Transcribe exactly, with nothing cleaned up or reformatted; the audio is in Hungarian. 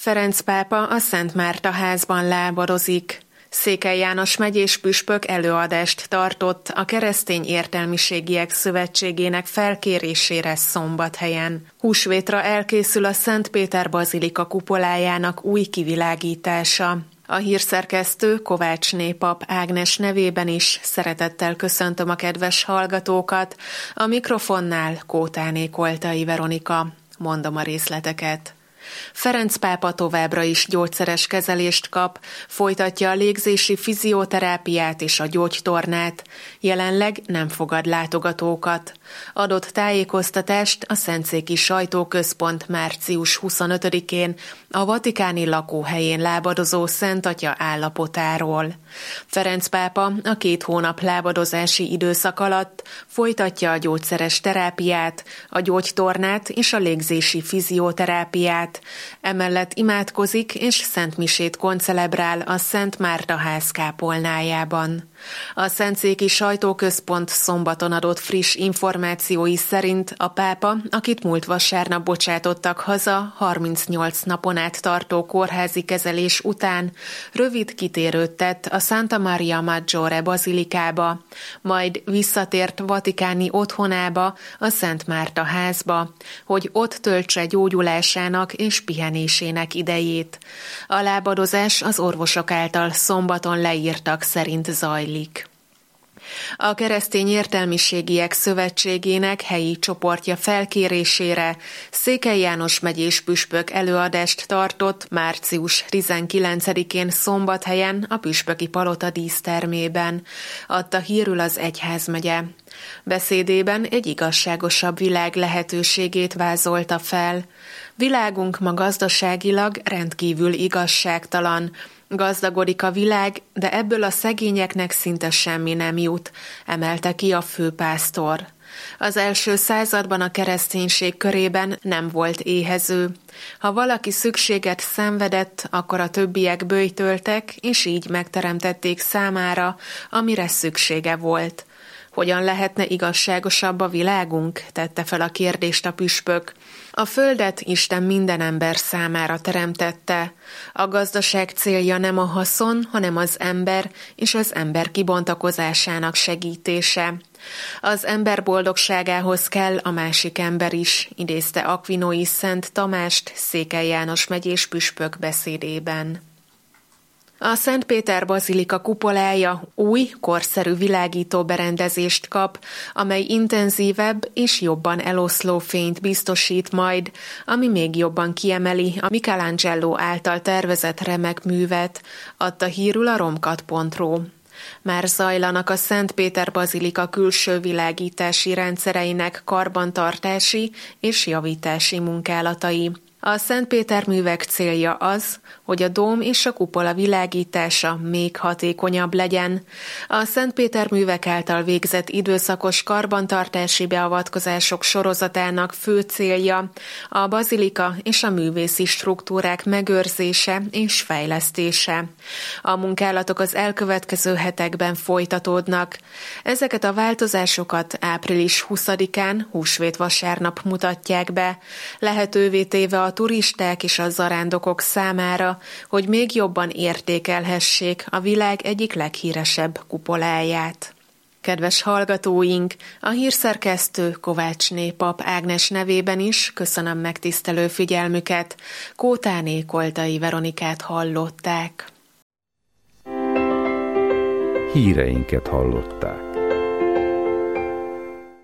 Ferenc pápa a Szent Márta házban lábadozik. Székely János megyés püspök előadást tartott a Keresztény Értelmiségiek Szövetségének felkérésére Szombathelyen. Húsvétra elkészül a Szent Péter bazilika kupolájának új kivilágítása. A hírszerkesztő Kovácsné pap Ágnes nevében is szeretettel köszöntöm a kedves hallgatókat. A mikrofonnál Kótáné Koltai Veronika. Mondom a részleteket. Ferenc pápa továbbra is gyógyszeres kezelést kap, folytatja a légzési fizioterápiát és a gyógytornát, jelenleg nem fogad látogatókat. Adott tájékoztatást a Szentszéki Sajtóközpont március huszonötödikén a vatikáni lakóhelyén lábadozó Szent Atya állapotáról. Ferenc pápa a két hónap lábadozási időszak alatt folytatja a gyógyszeres terápiát, a gyógytornát és a légzési fizioterápiát. Emellett imádkozik és szentmisét koncelebrál a Szent Márta ház kápolnájában. A Szentszéki Sajtóközpont szombaton adott friss információi szerint a pápa, akit múlt vasárnap bocsátottak haza harmincnyolc napon át tartó kórházi kezelés után, rövid kitérőt tett a Santa Maria Maggiore bazilikába, majd visszatért vatikáni otthonába, a Szent Márta házba, hogy ott töltse gyógyulásának és pihenésének idejét. A lábadozás az orvosok által szombaton leírtak szerint zajlik. A Keresztény Értelmiségiek Szövetségének helyi csoportja felkérésére Székely János megyés püspök előadást tartott március tizenkilencedikén Szombathelyen a püspöki palota dísztermében, adta hírül az egyházmegye. Beszédében egy igazságosabb világ lehetőségét vázolta fel. Világunk ma gazdaságilag rendkívül igazságtalan. Gazdagodik a világ, de ebből a szegényeknek szinte semmi nem jut, emelte ki a főpásztor. Az első században a kereszténység körében nem volt éhező. Ha valaki szükséget szenvedett, akkor a többiek böjtöltek, és így megteremtették számára, amire szüksége volt. Hogyan lehetne igazságosabb a világunk? Tette fel a kérdést a püspök. A földet Isten minden ember számára teremtette. A gazdaság célja nem a haszon, hanem az ember és az ember kibontakozásának segítése. Az ember boldogságához kell a másik ember is, idézte Akvinói Szent Tamást Székely János megyés püspök beszédében. A Szent Péter bazilika kupolája új, korszerű világító berendezést kap, amely intenzívebb és jobban eloszló fényt biztosít majd, ami még jobban kiemeli a Michelangelo által tervezett remek művet, adta hírül a romkat pont ro. Már zajlanak a Szent Péter bazilika külső világítási rendszereinek karbantartási és javítási munkálatai. A Szent Péter művek célja az, hogy a dóm és a kupola világítása még hatékonyabb legyen. A Szent Péter művek által végzett időszakos karbantartási beavatkozások sorozatának fő célja a bazilika és a művészi struktúrák megőrzése és fejlesztése. A munkálatok az elkövetkező hetekben folytatódnak. Ezeket a változásokat április huszadikán, húsvét vasárnap mutatják be, lehetővé téve a turisták és a zarándokok számára, hogy még jobban értékelhessék a világ egyik leghíresebb kupoláját. Kedves hallgatóink, a hírszerkesztő Kovácsné pap Ágnes nevében is köszönöm megtisztelő figyelmüket. Kótáné Koltai Veronikát hallották. Híreinket hallották.